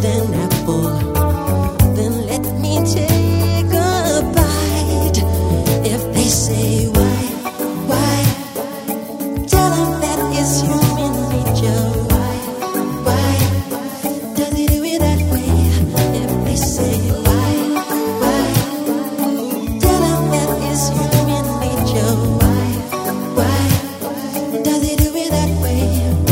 an apple, then let me take a bite. If they say why, tell them that it's human nature. Why does he do it that way? If they say why, tell them that it's human nature. Why does he do it that way?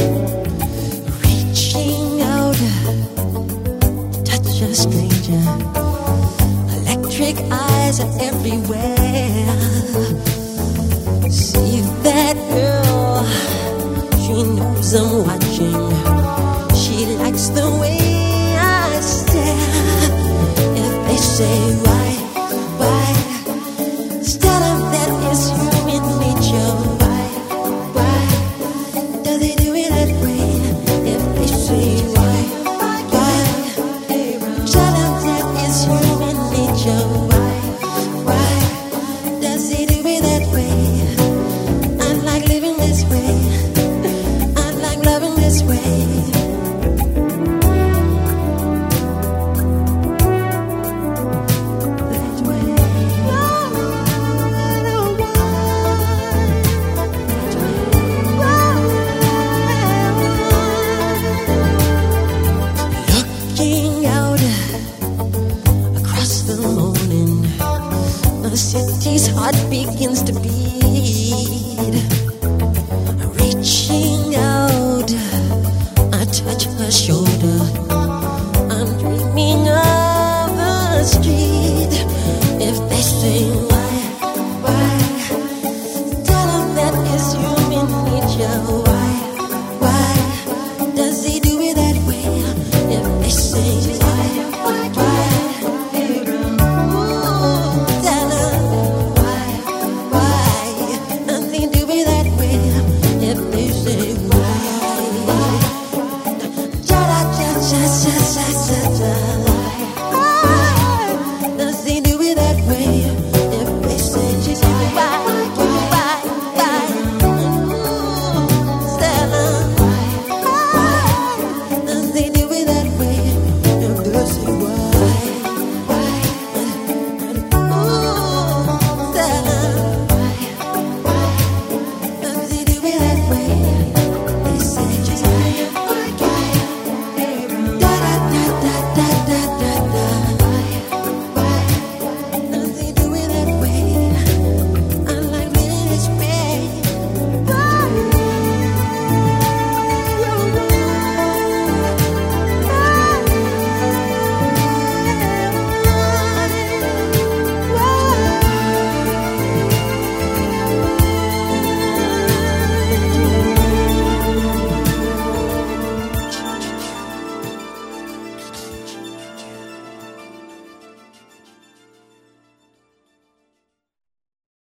Reaching out, touch a stranger. Electric eyes are everywhere. See that girl, she knows I'm watching. She likes the way I stare. If they say why, tell them that it's human nature. Why does he do it that way? If they say why, tell them that it's human nature. Why does he do it that way? I like living this way. I like loving this way. Looking out across the morning, the city's heart begins to beat.